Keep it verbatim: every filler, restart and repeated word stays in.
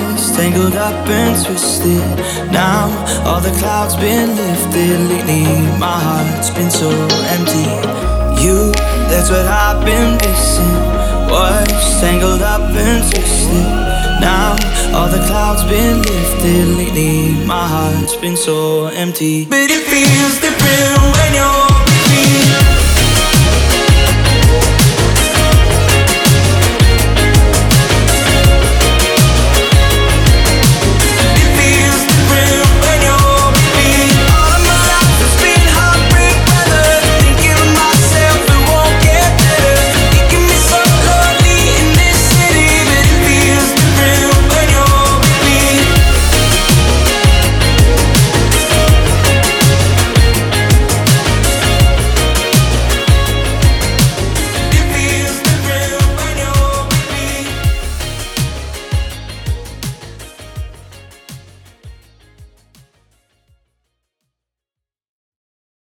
was tangled up and twisted. Now all the clouds been lifted. Lately my heart's been so empty. You, that's what I've been missing. Was tangled up and twisted. Now all the clouds been lifted. Lately my heart's been so empty. But it feels different when you're